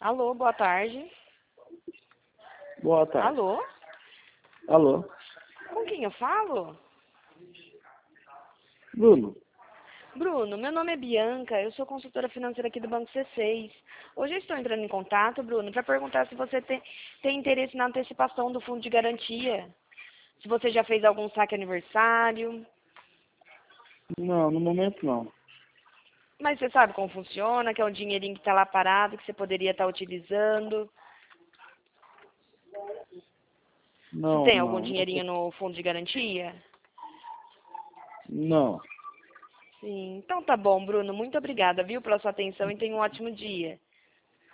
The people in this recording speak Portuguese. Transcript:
Alô, boa tarde. Boa tarde. Alô? Alô? Com quem eu falo? Bruno? Bruno, meu nome é Bianca, eu sou consultora financeira aqui do Banco C6. Hoje eu estou entrando em contato, Bruno, para perguntar se você tem interesse na antecipação do fundo de garantia. Se você já fez algum saque aniversário. Não, no momento não. Mas você sabe como funciona, que é um dinheirinho que está lá parado, que você poderia estar utilizando. Você Não, tem algum não. dinheirinho no fundo de garantia? Não. Sim. Então tá bom, Bruno. Muito obrigada, viu, pela sua atenção e tenha um ótimo dia.